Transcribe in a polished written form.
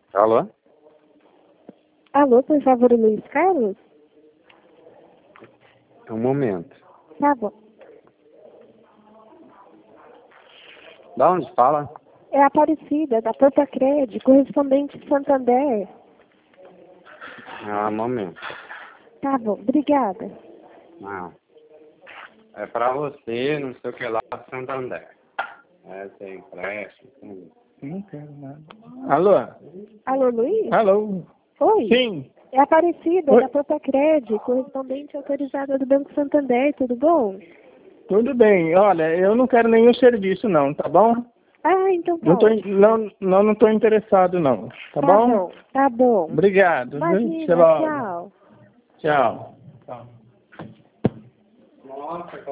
Alô? Alô, por favor, Luiz Carlos? Um momento. Tá bom. Da onde fala? É a Aparecida, da Portacred, correspondente Santander. Um momento. Tá bom, obrigada. Não. É pra você, não sei o que lá, Santander. Tem empréstimo. Não quero nada. Alô? Alô, Luiz? Alô? Oi? Sim. É a Aparecida, Oi. da Portacred, correspondente autorizada do Banco Santander, tudo bom? Tudo bem. Olha, eu não quero nenhum serviço não, tá bom? Ah, então Não tô, pode. não tô interessado não, tá Tá bom? bom, tá bom. Obrigado, viu? Até Imagina, logo. tchau. Tchau. Nossa,